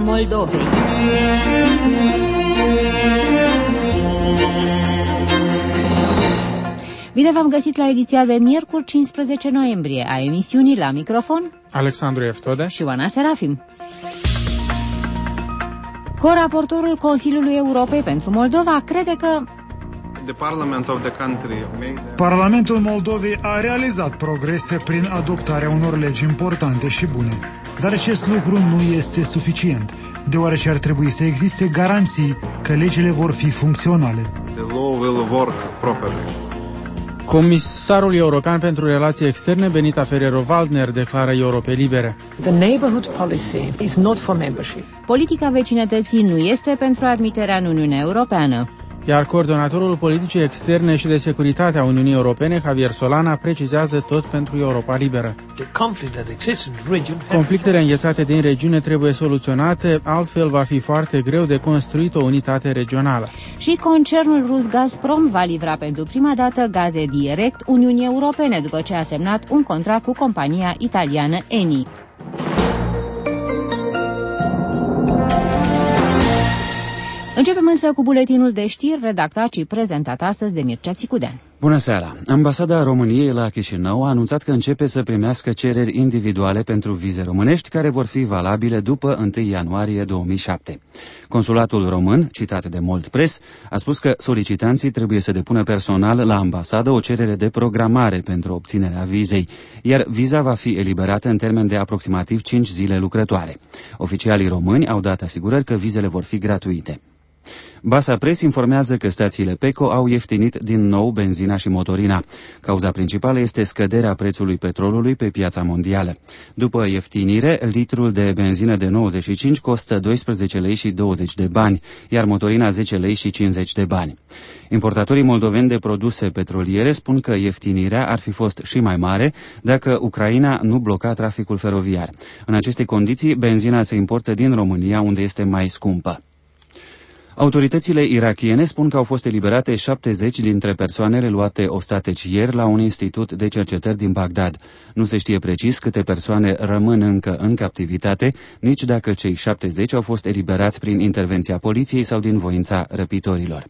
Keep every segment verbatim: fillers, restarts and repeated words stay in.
Moldovei. Bine v-am găsit la ediția de miercuri cincisprezece noiembrie a emisiunii. La microfon Alexandru Eftode și Oana Serafim. Co-raportorul Consiliului Europei pentru Moldova crede că Parlamentul Moldovei a realizat progrese prin adoptarea unor legi importante și bune, dar acest lucru nu este suficient, deoarece ar trebui să existe garanții că legile vor fi funcționale. Comisarul European pentru Relații Externe, Benita Ferrero-Waldner, declară Europei Libere. The neighborhood policy is not for membership. Politica vecinătății nu este pentru admiterea în Uniunea Europeană. Iar coordonatorul politicii externe și de securitate a Uniunii Europene, Javier Solana, precizează tot pentru Europa Liberă. Conflictele înghețate din regiune trebuie soluționate, altfel va fi foarte greu de construit o unitate regională. Și concernul rus Gazprom va livra pentru prima dată gaze direct Uniunii Europene după ce a semnat un contract cu compania italiană Eni. Începem însă cu buletinul de știri redactat și prezentat astăzi de Mircea Țicudean. Bună seara! Ambasada României la Chișinău a anunțat că începe să primească cereri individuale pentru vize românești care vor fi valabile după întâi ianuarie două mii șapte. Consulatul român, citat de Mold Press, a spus că solicitanții trebuie să depună personal la ambasadă o cerere de programare pentru obținerea vizei, iar viza va fi eliberată în termen de aproximativ cinci zile lucrătoare. Oficialii români au dat asigurări că vizele vor fi gratuite. Basa Press informează că stațiile Peco au ieftinit din nou benzina și motorina. Cauza principală este scăderea prețului petrolului pe piața mondială. După ieftinire, litrul de benzină de nouăzeci și cinci costă doisprezece lei și douăzeci de bani, iar motorina zece lei și cincizeci de bani. Importatorii moldoveni de produse petroliere spun că ieftinirea ar fi fost și mai mare dacă Ucraina nu bloca traficul feroviar. În aceste condiții, benzina se importă din România, unde este mai scumpă. Autoritățile irakiene spun că au fost eliberate șaptezeci dintre persoanele luate ostateci ieri la un institut de cercetări din Bagdad. Nu se știe precis câte persoane rămân încă în captivitate, nici dacă cei șaptezeci au fost eliberați prin intervenția poliției sau din voința răpitorilor.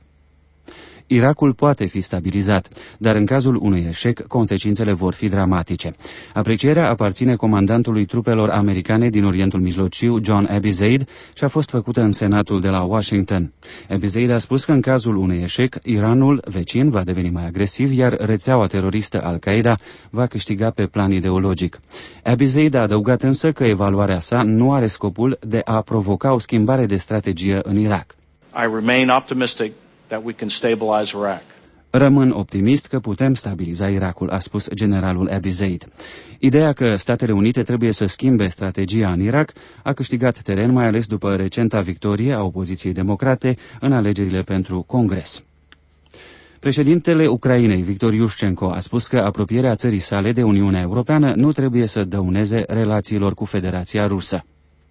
Irakul poate fi stabilizat, dar în cazul unui eșec, consecințele vor fi dramatice. Aprecierea aparține comandantului trupelor americane din Orientul Mijlociu, John Abizaid, și a fost făcută în Senatul de la Washington. Abizaid a spus că în cazul unui eșec, Iranul vecin va deveni mai agresiv, iar rețeaua teroristă Al-Qaeda va câștiga pe plan ideologic. Abizaid a adăugat însă că evaluarea sa nu are scopul de a provoca o schimbare de strategie în Irak. I remain optimistic that we can stabilize Iraq. Rămân optimist că putem stabiliza Irakul, a spus generalul Abizaid. Ideea că Statele Unite trebuie să schimbe strategia în Irak a câștigat teren, mai ales după recenta victorie a opoziției democrate în alegerile pentru Congres. Președintele Ucrainei, Victor Iușcenko, a spus că apropierea țării sale de Uniunea Europeană nu trebuie să dăuneze relațiilor cu Federația Rusă.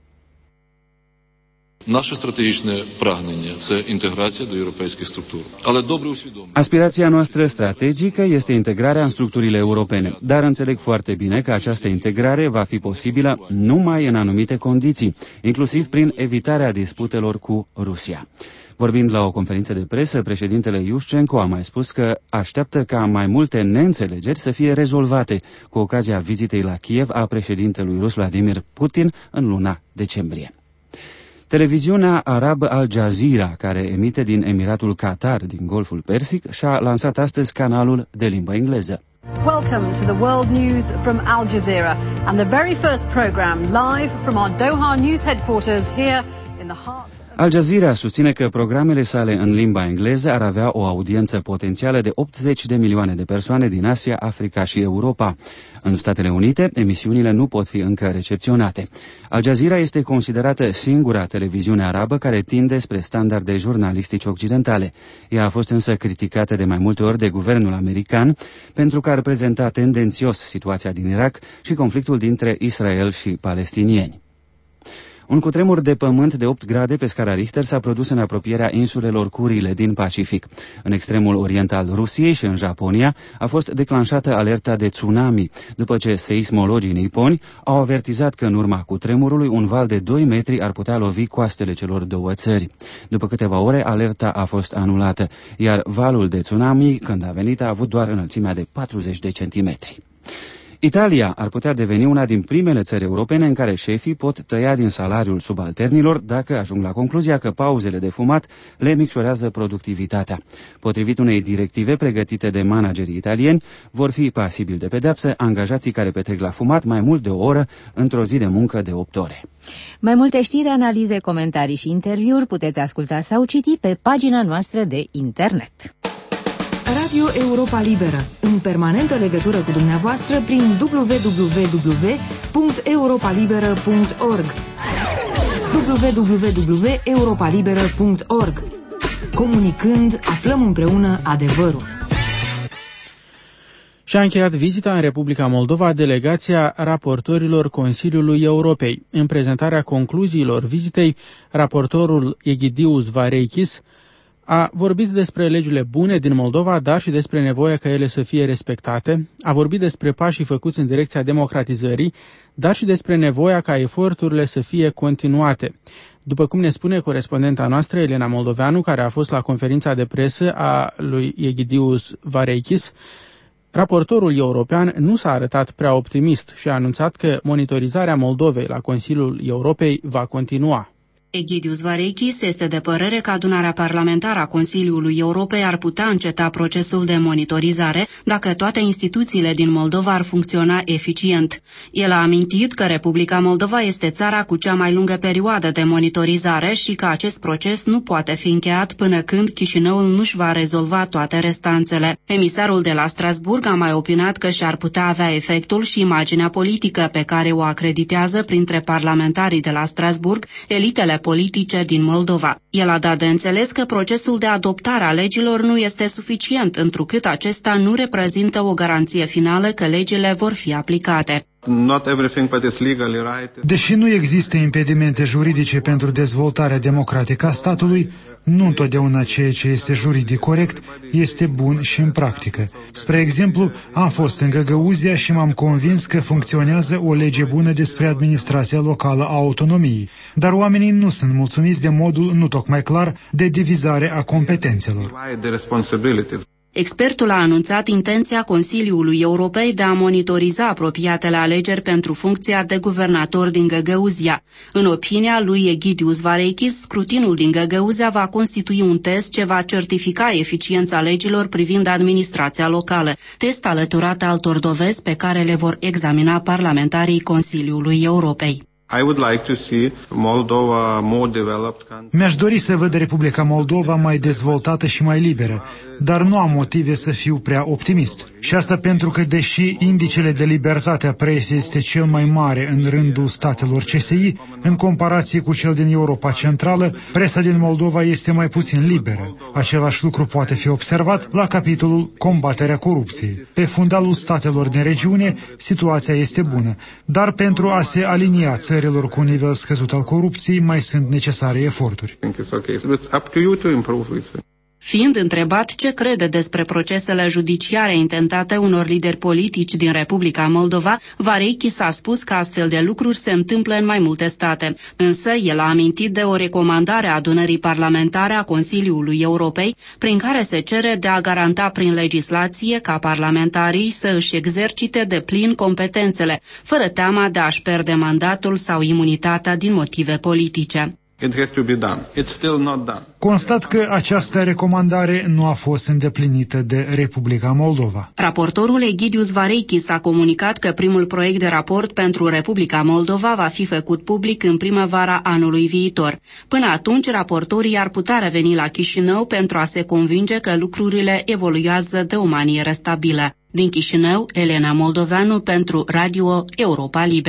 Наше стратегічне прагнення – це інтеграція до європейських структур. Але добре усвідомлюємо. Aspirația noastră strategică este integrarea în structurile europene, dar înțeleg foarte bine că această integrare va fi posibilă numai în anumite condiții, inclusiv prin evitarea disputelor cu Rusia. Vorbind la o conferință de presă, președintele Iușcenko a mai spus că așteaptă ca mai multe neînțelegeri să fie rezolvate cu ocazia vizitei la Kiev a președintelui rus Vladimir Putin în luna decembrie. Televiziunea arabă Al Jazeera, care emite din Emiratul Qatar, din Golful Persic, și-a lansat astăzi canalul de limbă engleză. Welcome to the world news from Al Jazeera and the very first program live from our Doha news headquarters here in the heart. Al Jazeera susține că programele sale în limba engleză ar avea o audiență potențială de optzeci de milioane de persoane din Asia, Africa și Europa. În Statele Unite, emisiunile nu pot fi încă recepționate. Al Jazeera este considerată singura televiziune arabă care tinde spre standarde jurnalistici occidentale. Ea a fost însă criticată de mai multe ori de guvernul american pentru că ar prezenta tendențios situația din Irak și conflictul dintre Israel și palestinieni. Un cutremur de pământ de opt grade pe scara Richter s-a produs în apropierea insulelor Curile din Pacific. În extremul oriental al Rusiei și în Japonia a fost declanșată alerta de tsunami, după ce seismologii niponi au avertizat că în urma cutremurului un val de doi metri ar putea lovi coastele celor două țări. După câteva ore, alerta a fost anulată, iar valul de tsunami, când a venit, a avut doar înălțimea de patruzeci de centimetri. Italia ar putea deveni una din primele țări europene în care șefii pot tăia din salariul subalternilor dacă ajung la concluzia că pauzele de fumat le micșorează productivitatea. Potrivit unei directive pregătite de managerii italieni, vor fi pasibili de pedeapsă angajații care petrec la fumat mai mult de o oră într-o zi de muncă de opt ore. Mai multe știri, analize, comentarii și interviuri puteți asculta sau citi pe pagina noastră de internet. Radio Europa Liberă, în permanentă legătură cu dumneavoastră prin w w w punct europa liberă punct org w w w punct europa liberă punct org. Comunicând, aflăm împreună adevărul. Și-a încheiat vizita în Republica Moldova delegația raportorilor Consiliului Europei. În prezentarea concluziilor vizitei, raportorul Egidius Vareikis a vorbit despre legile bune din Moldova, dar și despre nevoia ca ele să fie respectate, a vorbit despre pașii făcuți în direcția democratizării, dar și despre nevoia ca eforturile să fie continuate. După cum ne spune corespondenta noastră, Elena Moldoveanu, care a fost la conferința de presă a lui Egidius Vareikis, raportorul european nu s-a arătat prea optimist și a anunțat că monitorizarea Moldovei la Consiliul Europei va continua. Egidius Vareikis este de părere că adunarea parlamentară a Consiliului Europei ar putea înceta procesul de monitorizare dacă toate instituțiile din Moldova ar funcționa eficient. El a amintit că Republica Moldova este țara cu cea mai lungă perioadă de monitorizare și că acest proces nu poate fi încheiat până când Chișinăul nu-și va rezolva toate restanțele. Emisarul de la Strasburg a mai opinat că și-ar putea avea efectul și imaginea politică pe care o acreditează printre parlamentarii de la Strasburg elitele politice din Moldova. El a dat de înțeles că procesul de adoptare a legilor nu este suficient, întrucât acesta nu reprezintă o garanție finală că legile vor fi aplicate. Deși nu există impedimente juridice pentru dezvoltarea democratică a statului, nu întotdeauna ceea ce este juridic corect este bun și în practică. Spre exemplu, am fost în Găgăuzia și m-am convins că funcționează o lege bună despre administrația locală a autonomiei, dar oamenii nu sunt mulțumiți de modul nu tocmai clar de divizare a competențelor. Expertul a anunțat intenția Consiliului Europei de a monitoriza apropiatele alegeri pentru funcția de guvernator din Găgăuzia. În opinia lui Egidius Vareikis, scrutinul din Găgăuzia va constitui un test ce va certifica eficiența legilor privind administrația locală, test alăturat altor dovezi pe care le vor examina parlamentarii Consiliului Europei. I would like to see Moldova more developed. Mi-aș dori să văd Republica Moldova mai dezvoltată și mai liberă, dar nu am motive să fiu prea optimist. Și asta pentru că, deși indicele de libertate a presiei este cel mai mare în rândul statelor C S I, în comparație cu cel din Europa Centrală, presa din Moldova este mai puțin liberă. Același lucru poate fi observat la capitolul combaterea corupției. Pe fundalul statelor din regiune, situația este bună, dar pentru a se alinia țărilor cu un nivel scăzut al corupției, mai sunt necesare eforturi. Fiind întrebat ce crede despre procesele judiciare intentate unor lideri politici din Republica Moldova, Vareikis a spus că astfel de lucruri se întâmplă în mai multe state. Însă, el a amintit de o recomandare a adunării parlamentare a Consiliului Europei, prin care se cere de a garanta prin legislație ca parlamentarii să își exercite de plin competențele, fără teama de a-și pierde mandatul sau imunitatea din motive politice. It has to be done. It's still not done. Constat că această recomandare nu a fost îndeplinită de Republica Moldova. Raportorul Egidius Vareikis a comunicat că primul proiect de raport pentru Republica Moldova va fi făcut public în primăvara anului viitor. Până atunci, raportorii ar putea reveni la Chișinău pentru a se convinge că lucrurile evoluează de o manieră stabilă. Din Chișinău, Elena Moldoveanu pentru Radio Europa Liberă.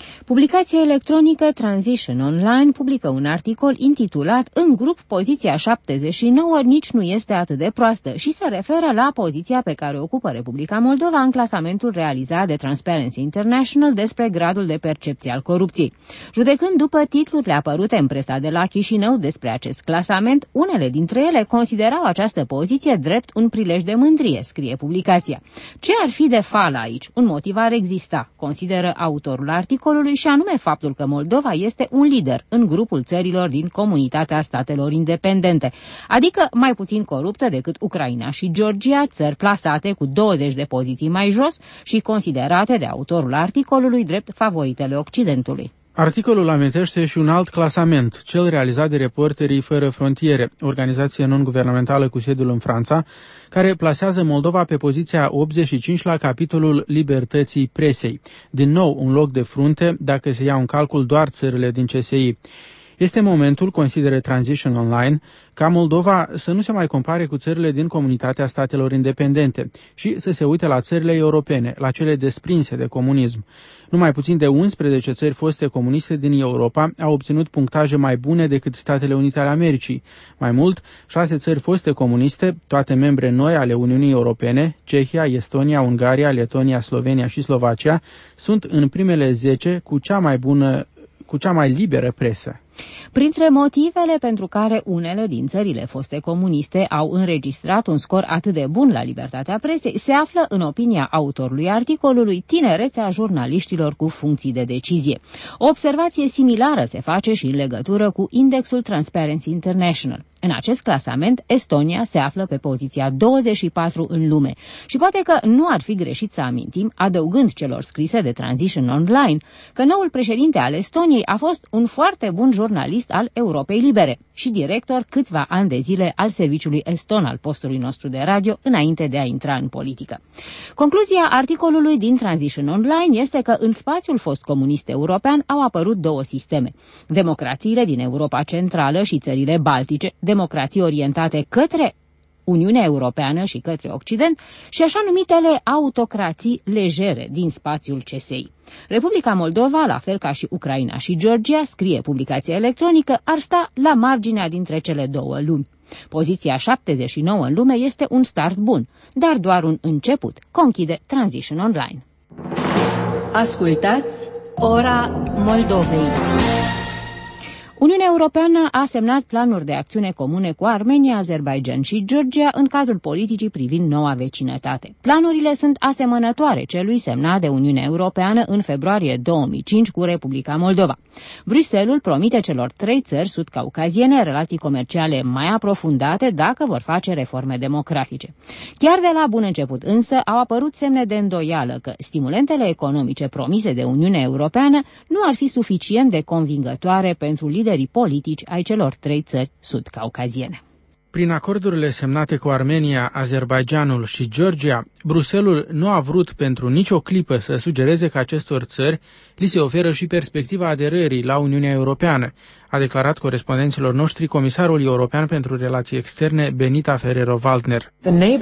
Publicația electronică Transition Online publică un articol intitulat "În grup, poziția șaptezeci și nouă nici nu este atât de proastă" și se referă la poziția pe care o ocupă Republica Moldova în clasamentul realizat de Transparency International despre gradul de percepție al corupției. Judecând după titlurile apărute în presa de la Chișinău despre acest clasament, unele dintre ele considerau această poziție drept un prilej de mândrie, scrie publicația. Ce ar fi de fală aici? Un motiv ar exista, consideră autorul articolului, și anume faptul că Moldova este un lider în grupul țărilor din Comunitatea Statelor Independente, adică mai puțin coruptă decât Ucraina și Georgia, țări plasate cu douăzeci de poziții mai jos și considerate de autorul articolului drept favoritele Occidentului. Articolul amintește și un alt clasament, cel realizat de Reporterii Fără Frontiere, organizație non-guvernamentală cu sediul în Franța, care plasează Moldova pe poziția optzeci și cinci la capitolul libertății presei. Din nou, un loc de frunte dacă se iau în calcul doar țările din C S I. Este momentul, consideră Transition Online, ca Moldova să nu se mai compare cu țările din Comunitatea Statelor Independente și să se uite la țările europene, la cele desprinse de comunism. Numai puțin de unsprezece țări foste comuniste din Europa au obținut punctaje mai bune decât Statele Unite ale Americii. Mai mult, șase țări foste comuniste, toate membre noi ale Uniunii Europene, Cehia, Estonia, Ungaria, Letonia, Slovenia și Slovacia, sunt în primele zece cu cea mai bună, cu cea mai liberă presă. Printre motivele pentru care unele din țările foste comuniste au înregistrat un scor atât de bun la libertatea presei, se află, în opinia autorului articolului, tinerețea jurnaliștilor cu funcții de decizie. O observație similară se face și în legătură cu indexul Transparency International. În acest clasament, Estonia se află pe poziția douăzeci și patru în lume și poate că nu ar fi greșit să amintim, adăugând celor scrise de Transition Online, că noul președinte al Estoniei a fost un foarte bun jurnalist al Europei Libere și director câțiva ani de zile al serviciului eston al postului nostru de radio înainte de a intra în politică. Concluzia articolului din Transition Online este că în spațiul fost comunist european au apărut două sisteme. Democrațiile din Europa Centrală și țările Baltice, democrații orientate către Uniunea Europeană și către Occident, și așa numitele autocrații legere din spațiul C S I. Republica Moldova, la fel ca și Ucraina și Georgia, scrie publicația electronică, ar sta la marginea dintre cele două lumi. Poziția șaptezeci și nouă în lume este un start bun, dar doar un început, conchide Transition Online. Ascultați Ora Moldovei. Uniunea Europeană a semnat planuri de acțiune comune cu Armenia, Azerbaidjan și Georgia în cadrul politicii privind noua vecinătate. Planurile sunt asemănătoare celui semnat de Uniunea Europeană în februarie două mii cinci cu Republica Moldova. Bruxelles promite celor trei țări sud-caucaziene relații comerciale mai aprofundate dacă vor face reforme democratice. Chiar de la bun început însă au apărut semne de îndoială că stimulentele economice promise de Uniunea Europeană nu ar fi suficient de convingătoare pentru liderii politici ai celor trei țări sud-caucaziene. Prin acordurile semnate cu Armenia, Azerbaidjanul și Georgia, Bruxelles nu a vrut pentru nicio clipă să sugereze că acestor țări li se oferă și perspectiva aderării la Uniunea Europeană, a declarat corespondenților noștri comisarul european pentru relații externe Benita Ferrero-Waldner.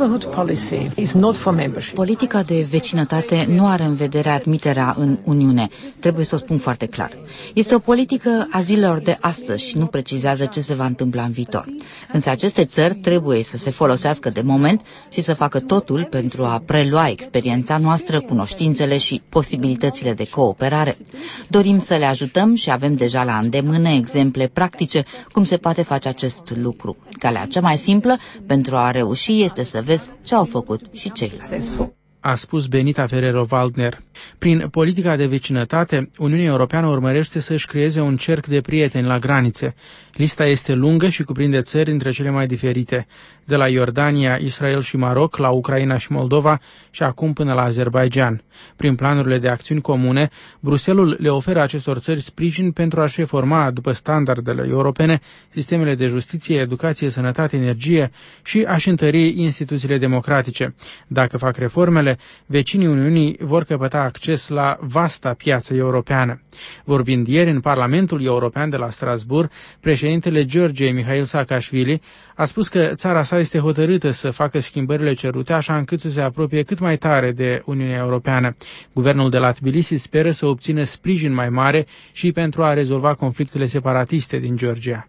Politica de vecinătate nu are în vedere admiterea în Uniune. Trebuie să o spun foarte clar. Este o politică a zilelor de astăzi și nu precizează ce se va întâmpla în viitor. Însă aceste țări trebuie să se folosească de moment și să facă totul pentru a prelua experiența noastră, cunoștințele și posibilitățile de cooperare. Dorim să le ajutăm și avem deja la îndemână exemple practice cum se poate face acest lucru. Calea cea mai simplă pentru a reuși este să vezi ce au făcut și ceilalți. A spus Benita Ferrero-Waldner. Prin politica de vecinătate, Uniunea Europeană urmărește să-și creeze un cerc de prieteni la granițe. Lista este lungă și cuprinde țări dintre cele mai diferite, de la Iordania, Israel și Maroc, la Ucraina și Moldova și acum până la Azerbaidjan. Prin planurile de acțiuni comune, Bruxelles le oferă acestor țări sprijin pentru a-și reforma, după standardele europene, sistemele de justiție, educație, sănătate, energie și a-și întări instituțiile democratice. Dacă fac reformele, ghilimele, vecinii Uniunii vor căpăta acces la vasta piață europeană. Vorbind ieri în Parlamentul European de la Strasbourg, președintele Georgiei, Mihail Saakashvili, a spus că țara sa este hotărâtă să facă schimbările cerute așa încât să se apropie cât mai tare de Uniunea Europeană. Guvernul de la Tbilisi speră să obțină sprijin mai mare și pentru a rezolva conflictele separatiste din Georgia.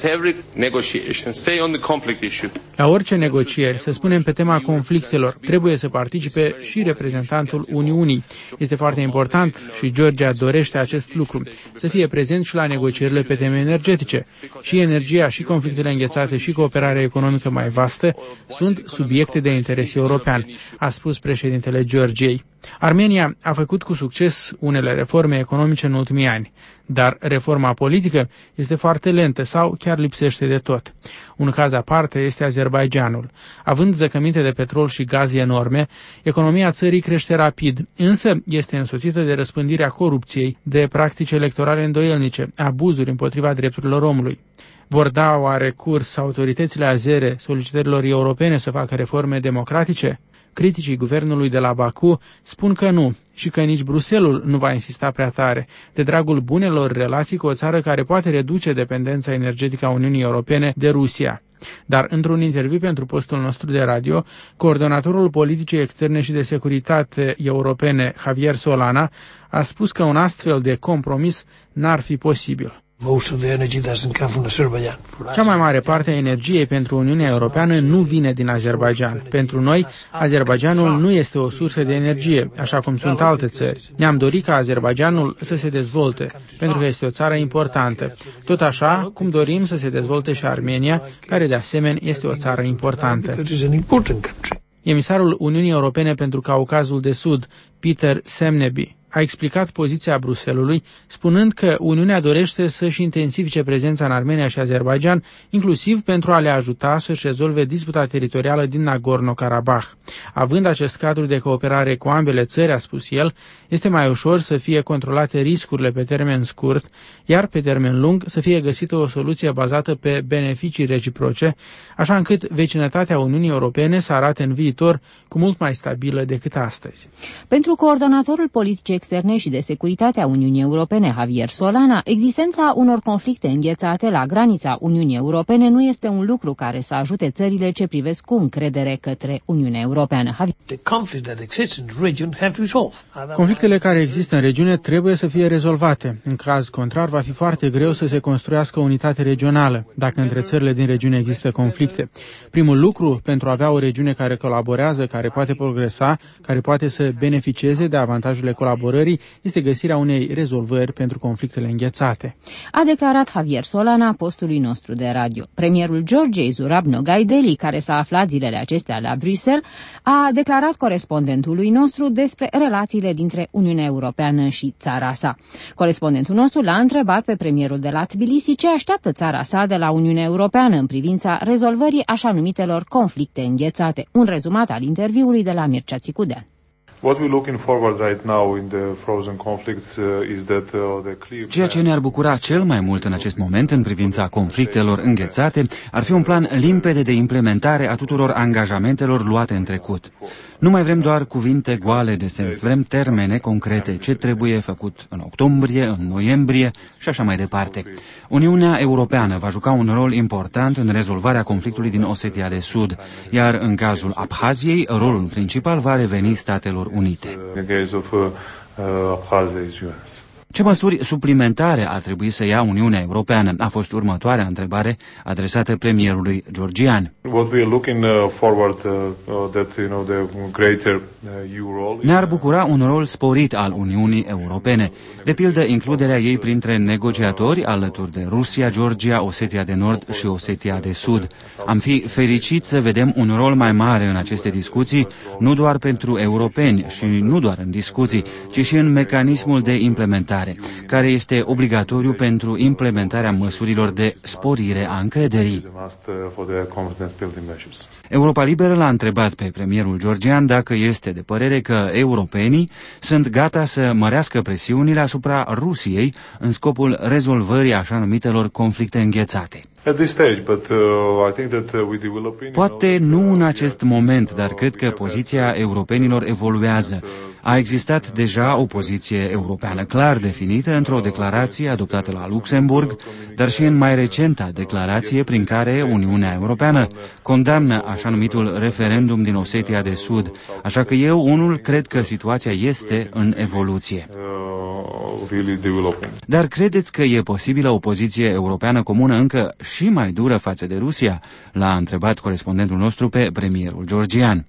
La orice negocieri, să spunem pe tema conflictelor, trebuie să participe și reprezentantul Uniunii. Este foarte important și Georgia dorește acest lucru, să fie prezent și la negocierile pe teme energetice. Și energia, și conflictele înghețate, și cooperarea economică mai vastă sunt subiecte de interes european, a spus președintele Georgiei. Armenia a făcut cu succes unele reforme economice în ultimii ani, dar reforma politică este foarte lentă sau chiar lipsește de tot. Un caz aparte este Azerbaidjanul. Având zăcăminte de petrol și gaz enorme, economia țării crește rapid, însă este însoțită de răspândirea corupției, de practici electorale îndoielnice, abuzuri împotriva drepturilor omului. Vor da oare curs autoritățile azere solicitărilor europene să facă reforme democratice? Criticii guvernului de la Baku spun că nu și că nici Bruselul nu va insista prea tare, de dragul bunelor relații cu o țară care poate reduce dependența energetică a Uniunii Europene de Rusia. Dar într-un interviu pentru postul nostru de radio, coordonatorul politicii externe și de securitate europene, Javier Solana, a spus că un astfel de compromis n-ar fi posibil. Cea mai mare parte a energiei pentru Uniunea Europeană nu vine din Azerbaidjan. Pentru noi, Azerbaidjanul nu este o sursă de energie, așa cum sunt alte țări. Ne-am dorit ca Azerbaidjanul să se dezvolte, pentru că este o țară importantă. Tot așa cum dorim să se dezvolte și Armenia, care de asemenea este o țară importantă. Emisarul Uniunii Europene pentru Caucazul de Sud, Peter Semneby, a explicat poziția Bruselului, spunând că Uniunea dorește să-și intensifice prezența în Armenia și Azerbaidjan, inclusiv pentru a le ajuta să-și rezolve disputa teritorială din Nagorno-Karabakh. Având acest cadru de cooperare cu ambele țări, a spus el, este mai ușor să fie controlate riscurile pe termen scurt, iar pe termen lung să fie găsită o soluție bazată pe beneficii reciproce, așa încât vecinătatea Uniunii Europene să arate în viitor cu mult mai stabilă decât astăzi. Pentru coordonatorul politic externe și de securitate a Uniunii Europene, Javier Solana, existența unor conflicte înghețate la granița Uniunii Europene nu este un lucru care să ajute țările ce privesc cu încredere către Uniunea Europeană. Conflictele care există în regiune trebuie să fie rezolvate. În caz contrar, va fi foarte greu să se construiască o unitate regională, dacă între țările din regiune există conflicte. Primul lucru pentru a avea o regiune care colaborează, care poate progresa, care poate să beneficieze de avantajele colaborării, este găsirea unei rezolvări pentru conflictele înghețate. A declarat Javier Solana postului nostru de radio. Premierul Georgiei, Zurab Noghaideli, care s-a aflat zilele acestea la Bruxelles, a declarat corespondentului nostru despre relațiile dintre Uniunea Europeană și țara sa. Corespondentul nostru l-a întrebat pe premierul de la Tbilisi ce așteaptă țara sa de la Uniunea Europeană în privința rezolvării așa numitelor conflicte înghețate. Un rezumat al interviului de la Mircea Țicudean. Ceea ce ne-ar bucura cel mai mult în acest moment în privința conflictelor înghețate ar fi un plan limpede de implementare a tuturor angajamentelor luate în trecut. Nu mai vrem doar cuvinte goale de sens, vrem termene concrete, ce trebuie făcut în octombrie, în noiembrie și așa mai departe. Uniunea Europeană va juca un rol important în rezolvarea conflictului din Osetia de Sud, iar în cazul Abhaziei, rolul principal va reveni Statelor Unite. Ce măsuri suplimentare ar trebui să ia Uniunea Europeană? A fost următoarea întrebare adresată premierului georgian. Ne-ar bucura un rol sporit al Uniunii Europene, de pildă includerea ei printre negociatori alături de Rusia, Georgia, Osetia de Nord și Osetia de Sud. Am fi fericiți să vedem un rol mai mare în aceste discuții, nu doar pentru europeni și nu doar în discuții, ci și în mecanismul de implementare, care este obligatoriu pentru implementarea măsurilor de sporire a încrederii. Europa Liberă l-a întrebat pe premierul georgian dacă este de părere că europenii sunt gata să mărească presiunile asupra Rusiei în scopul rezolvării așa numitelor conflicte înghețate. Poate nu în acest moment, dar cred că poziția europenilor evoluează. A existat deja o poziție europeană clar definită într-o declarație adoptată la Luxemburg, dar și în mai recenta declarație prin care Uniunea Europeană condamnă așa numitul referendum din Osetia de Sud. Așa că eu, unul, cred că situația este în evoluție. Dar credeți că e posibilă o poziție europeană comună încă și mai dură față de Rusia? L-a întrebat corespondentul nostru pe premierul georgian.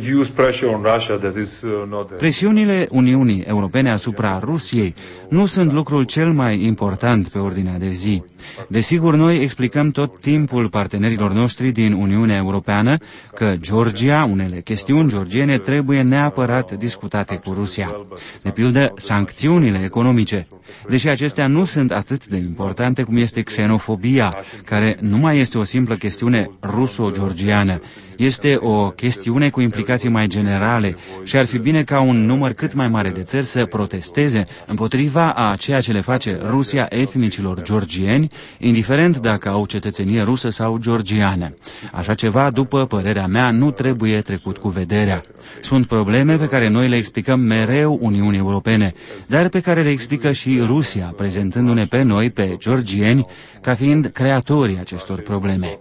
Presiunile Uniunii Europene asupra Rusiei nu sunt lucrul cel mai important pe ordinea de zi. Desigur, noi explicăm tot timpul partenerilor noștri din Uniunea Europeană că Georgia, unele chestiuni georgiene trebuie neapărat discutate cu Rusia. De pildă, sancțiunile economice. Deși acestea nu sunt atât de importante cum este xenofobia, care nu mai este o simplă chestiune ruso-georgiană. Este o chestiune cu implicații mai generale și ar fi bine ca un număr cât mai mare de țări să protesteze împotriva a ceea ce le face Rusia etnicilor georgieni, indiferent dacă au cetățenie rusă sau georgiană. Așa ceva, după părerea mea, nu trebuie trecut cu vederea. Sunt probleme pe care noi le explicăm mereu Uniunii Europene, dar pe care le explică și Rusia, prezentându-ne pe noi, pe georgieni, ca fiind creatorii acestor probleme.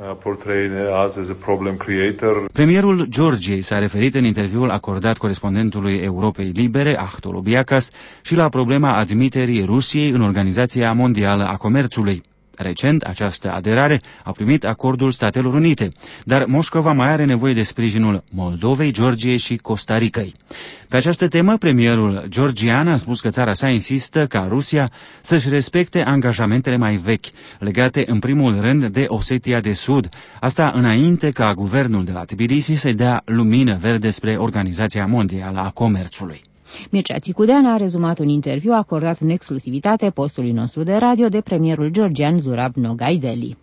Premierul Georgiei s-a referit în interviul acordat corespondentului Europei Libere, Ahtol Obiakas, și la problema admiterii Rusiei în Organizația Mondială a Comerțului. Recent, această aderare a primit acordul Statelor Unite, dar Moscova mai are nevoie de sprijinul Moldovei, Georgiei și Costa Ricăi. Pe această temă, premierul georgian a spus că țara sa insistă ca Rusia să-și respecte angajamentele mai vechi, legate în primul rând de Osetia de Sud, asta înainte ca guvernul de la Tbilisi să dea lumină verde spre Organizația Mondială a Comerțului. Mircea Țicudean a rezumat un interviu acordat în exclusivitate postului nostru de radio de premierul georgian Zurab Noghaideli.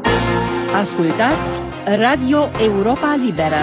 Ascultați Radio Europa Liberă.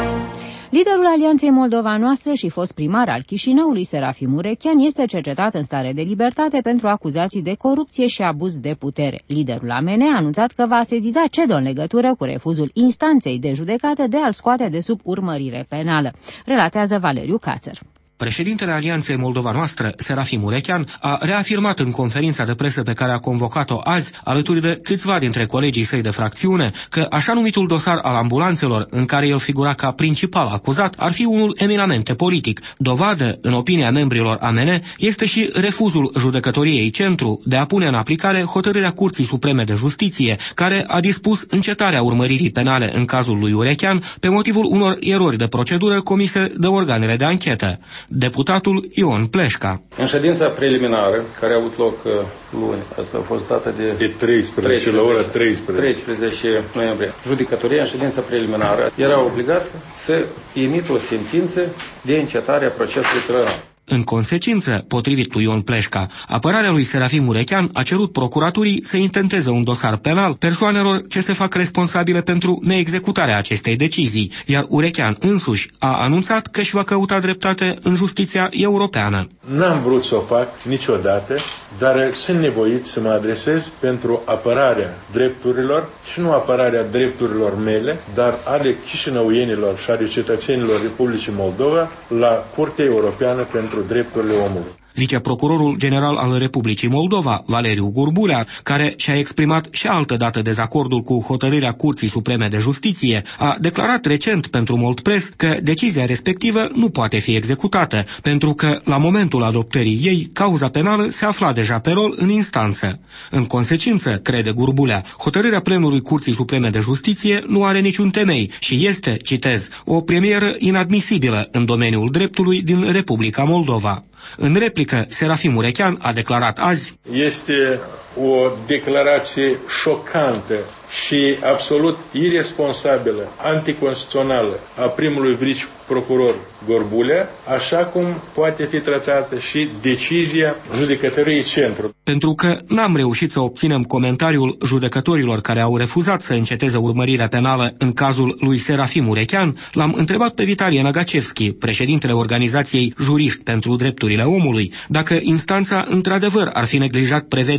Liderul Alianței Moldova Noastră și fost primar al Chișinăului, Serafim Urechean, este cercetat în stare de libertate pentru acuzații de corupție și abuz de putere. Liderul A M N a anunțat că va sesiza C E D O în legătură cu refuzul instanței de judecată de a-l scoate de sub urmărire penală, relatează Valeriu Cațăr. Președintele Alianței Moldova Noastră, Serafim Urechean, a reafirmat în conferința de presă pe care a convocat-o azi, alături de câțiva dintre colegii săi de fracțiune, că așa numitul dosar al ambulanțelor, în care el figura ca principal acuzat, ar fi unul eminamente politic. Dovadă, în opinia membrilor A M N, este și refuzul judecătoriei Centru de a pune în aplicare hotărârea Curții Supreme de Justiție, care a dispus încetarea urmăririi penale în cazul lui Urechean pe motivul unor erori de procedură comise de organele de anchetă. Deputatul Ion Pleșca. În ședința preliminară, care a avut loc luni, asta a fost data de treisprezece, la ora treisprezece. treisprezece noiembrie, judecătoria în ședința preliminară era obligat să emită o sentință de încetare a procesului penal. În consecință, potrivit lui Ion Pleșca, apărarea lui Serafim Urechean a cerut procuraturii să intenteze un dosar penal persoanelor ce se fac responsabile pentru neexecutarea acestei decizii, iar Urechean însuși a anunțat că își va căuta dreptate în justiția europeană. N-am vrut să o fac niciodată, dar sunt nevoit să mă adresez pentru apărarea drepturilor și nu apărarea drepturilor mele, dar ale chișinăuienilor și ale cetățenilor Republicii Moldova la Curtea Europeană pentru Drepturile Omului. Viceprocurorul general al Republicii Moldova, Valeriu Gurbulea, care și-a exprimat și altă dată dezacordul cu hotărârea Curții Supreme de Justiție, a declarat recent pentru Moldpress că decizia respectivă nu poate fi executată, pentru că, la momentul adoptării ei, cauza penală se afla deja pe rol în instanță. În consecință, crede Gurbulea, hotărârea plenului Curții Supreme de Justiție nu are niciun temei și este, citez, o premieră inadmisibilă în domeniul dreptului din Republica Moldova. În replică, Serafim Urechean a declarat azi: Este o declarație șocantă și absolut irresponsabilă, anticonstituțională a primului viceprocuror Gorbulea, așa cum poate fi tratată și decizia judecătoriei Centru. Pentru că n-am reușit să obținem comentariul judecătorilor care au refuzat să înceteze urmărirea penală în cazul lui Serafim Urechean, l-am întrebat pe Vitalie Năgacevski, președintele organizației Juriști pentru Drepturile Omului, dacă instanța într-adevăr ar fi neglijat prevederile legii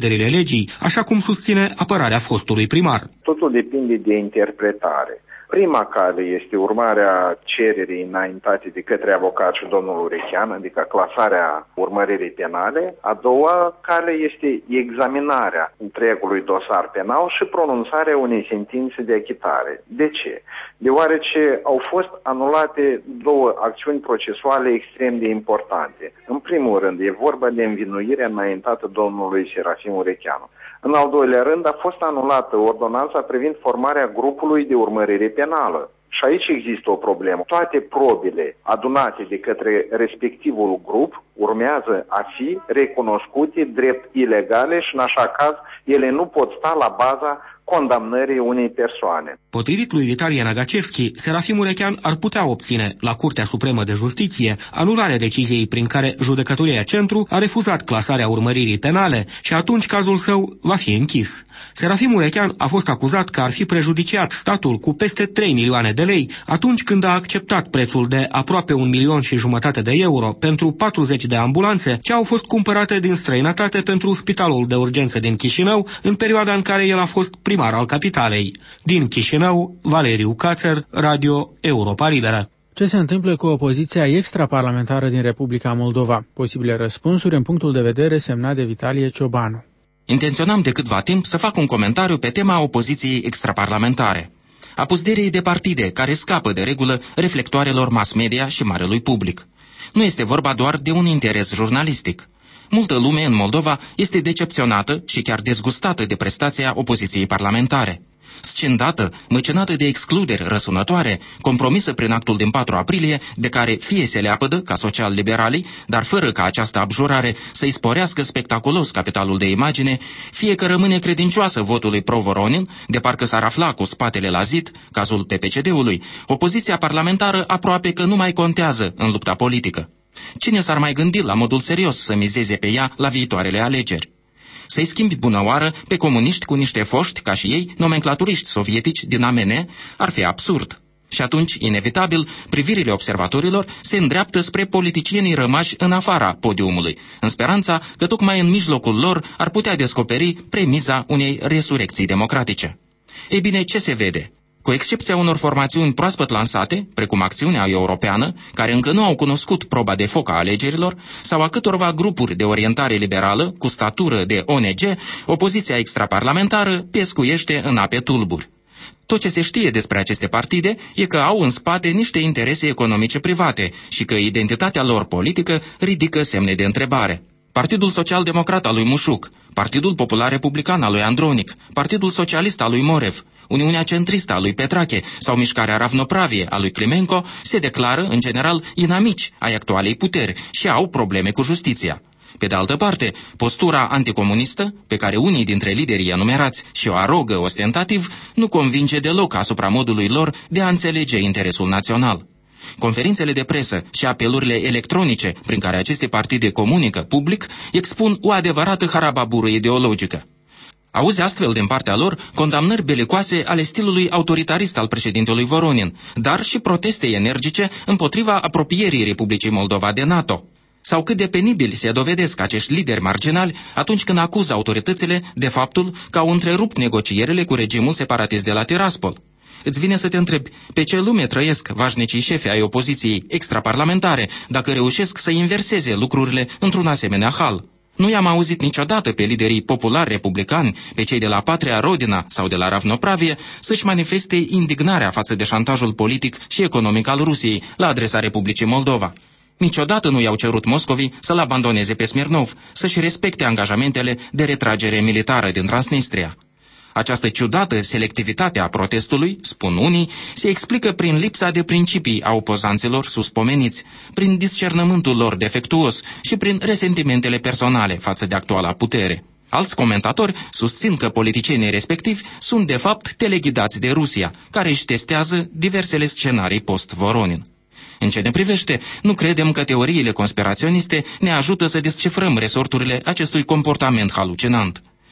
legii, așa cum susține apărarea fostului primar. Totul depinde de interpretare. Prima cale este urmarea cererii înaintate de către avocat și domnul Urechean, adică clasarea urmăririi penale. A doua cale este examinarea întregului dosar penal și pronunțarea unei sentințe de achitare. De ce? Deoarece au fost anulate două acțiuni procesuale extrem de importante. În primul rând, e vorba de învinuirea înaintată domnului Serafim Urecheanu. În al doilea rând, a fost anulată ordonanța privind formarea grupului de urmărire penală. Și aici există o problemă. Toate probele adunate de către respectivul grup urmează a fi recunoscute drept ilegale și, în așa caz, ele nu pot sta la baza condamnării unei persoane. Potrivit lui Vitalie Nagacevski, Serafim Urechean ar putea obține la Curtea Supremă de Justiție anularea deciziei prin care Judecătoria Centru a refuzat clasarea urmăririi penale și atunci cazul său va fi închis. Serafim Urechean a fost acuzat că ar fi prejudiciat statul cu peste trei milioane de lei atunci când a acceptat prețul de aproape un milion și jumătate de euro pentru patruzeci de ambulanțe ce au fost cumpărate din străinătate pentru Spitalul de Urgență din Chișinău în perioada în care el a fost primar al capitalei. Din Chișinău, Valeriu Cațer, Radio Europa Liberă. Ce se întâmplă cu opoziția extraparlamentară din Republica Moldova? Posibile răspunsuri în punctul de vedere semnat de Vitalie Ciobanu. Intenționam de câtva timp să fac un comentariu pe tema opoziției extraparlamentare, a puzderiei de partide care scapă de regulă reflectoarelor mass media și marelui public. Nu este vorba doar de un interes jurnalistic. Multă lume în Moldova este decepționată și chiar dezgustată de prestația opoziției parlamentare. Scindată, măcinată de excluderi răsunătoare, compromisă prin actul din patru aprilie, de care fie se leapădă ca social-liberalii, dar fără ca această abjurare să-i sporească spectaculos capitalul de imagine, fie că rămâne credincioasă votului pro-Voronin, de parcă s-ar afla cu spatele la zid, cazul P P C D-ului, opoziția parlamentară aproape că nu mai contează în lupta politică. Cine s-ar mai gândi la modul serios să mizeze pe ea la viitoarele alegeri? Să-i schimbi bunăoară pe comuniști cu niște foști, ca și ei, nomenclaturiști sovietici din A M N, ar fi absurd. Și atunci, inevitabil, privirile observatorilor se îndreaptă spre politicienii rămași în afara podiumului, în speranța că tocmai în mijlocul lor ar putea descoperi premiza unei resurecții democratice. Ei bine, ce se vede? Cu excepția unor formațiuni proaspăt lansate, precum Acțiunea Europeană, care încă nu au cunoscut proba de foc a alegerilor, sau a câtorva grupuri de orientare liberală, cu statură de O N G, opoziția extraparlamentară pescuiește în ape tulburi. Tot ce se știe despre aceste partide e că au în spate niște interese economice private și că identitatea lor politică ridică semne de întrebare. Partidul Social-Democrat al lui Mușuc, Partidul Popular Republican al lui Andronic, Partidul Socialist al lui Morev, Uniunea Centristă a lui Petrache sau Mișcarea Ravnopravie a lui Climenco se declară, în general, inamici ai actualei puteri și au probleme cu justiția. Pe de altă parte, postura anticomunistă, pe care unii dintre liderii enumerați și-o arogă ostentativ, nu convinge deloc asupra modului lor de a înțelege interesul național. Conferințele de presă și apelurile electronice prin care aceste partide comunică public expun o adevărată harababură ideologică. Auzi astfel din partea lor condamnări belicoase ale stilului autoritarist al președintelui Voronin, dar și proteste energice împotriva apropierii Republicii Moldova de NATO. Sau cât de penibili se dovedesc acești lideri marginali atunci când acuză autoritățile de faptul că au întrerupt negocierile cu regimul separatist de la Tiraspol. Îți vine să te întrebi pe ce lume trăiesc vașnicii șefi ai opoziției extraparlamentare dacă reușesc să inverseze lucrurile într-un asemenea hal. Nu i-am auzit niciodată pe liderii populari republicani, pe cei de la Patria Rodina sau de la Ravnopravie, să-și manifeste indignarea față de șantajul politic și economic al Rusiei la adresa Republicii Moldova. Niciodată nu i-au cerut Moscovii să-l abandoneze pe Smirnov, să-și respecte angajamentele de retragere militară din Transnistria. Această ciudată selectivitate a protestului, spun unii, se explică prin lipsa de principii a opozanților suspomeniți, prin discernământul lor defectuos și prin resentimentele personale față de actuala putere. Alți comentatori susțin că politicienii respectivi sunt de fapt teleghidați de Rusia, care își testează diversele scenarii post-Voronin. În ce ne privește, nu credem că teoriile conspiraționiste ne ajută să descifrăm resorturile acestui comportament halucinant.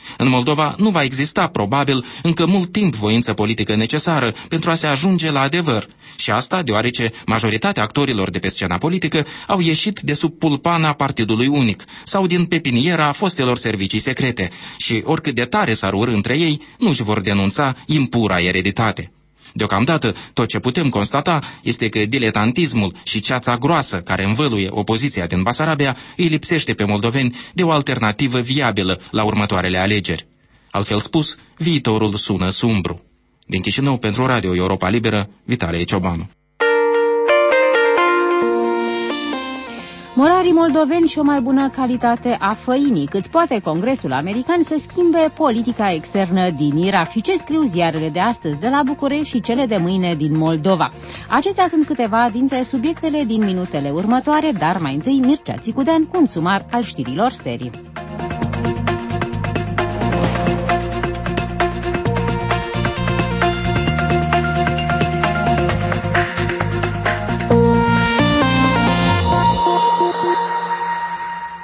În Moldova nu va exista, probabil, încă mult timp voință politică necesară pentru a se ajunge la adevăr. Și asta deoarece majoritatea actorilor de pe scena politică au ieșit de sub pulpana partidului unic sau din pepiniera fostelor servicii secrete și, oricât de tare s-ar urî între ei, nu își vor denunța impura ereditate. Deocamdată, tot ce putem constata este că diletantismul și ceața groasă care învăluie opoziția din Basarabia îi lipsește pe moldoveni de o alternativă viabilă la următoarele alegeri. Altfel spus, viitorul sună sumbru. Din Chișinău, pentru Radio Europa Liberă, Vitalie Ciobanu. Morarii moldoveni și o mai bună calitate a făinii, cât poate Congresul American să schimbe politica externă din Irak și ce scriu ziarele de astăzi de la București și cele de mâine din Moldova. Acestea sunt câteva dintre subiectele din minutele următoare, dar mai întâi Mircea Țicudean cu un sumar al știrilor serii.